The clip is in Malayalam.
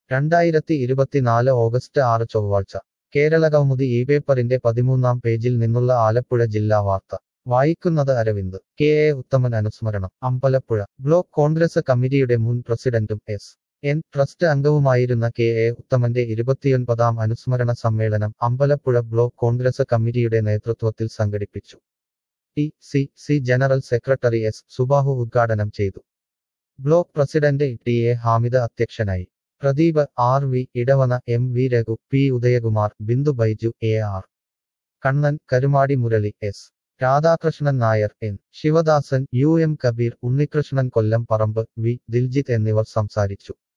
2024 ഓഗസ്റ്റ് 6 ചൊവ്വാഴ്ച കേരളകൗമുദി ഈ പേപ്പറിന്റെ 13-ാം പേജിൽ നിന്നുള്ള ആലപ്പുഴ ജില്ലാ വാർത്ത വായിക്കുന്നത് അരവിന്ദ്. കെ.എ. ഉത്തമൻ അനുസ്മരണം. അമ്പലപ്പുഴ ബ്ലോക്ക് കോൺഗ്രസ് കമ്മിറ്റിയുടെ മുൻ പ്രസിഡന്റും എസ്.എൻ. Trust അംഗവുമായിരുന്ന K.A.. ഉത്തമന്റെ 29-ാം അനുസ്മരണ സമ്മേളനം അമ്പലപ്പുഴ ബ്ലോക്ക് കോൺഗ്രസ് കമ്മിറ്റിയുടെ നേതൃത്വത്തിൽ സംഘടിപ്പിച്ചു. TCC general secretary S. Subahu ഉദ്ഘാടനം ചെയ്തു. Block president TA. ഹാമിദ് അധ്യക്ഷനായി. Pradeep, RV. Edavana, MV. Raghu, P. Udayakumar, Bindu Baiju, AR. Kannan, Karumadi Murali, S. Radhakrishnan Nair, N. Sivadasan, UM. Kabeer, Unnikrishnan Kollam Parambu, V. Diljith എന്നിവർ സംസാരിച്ചു.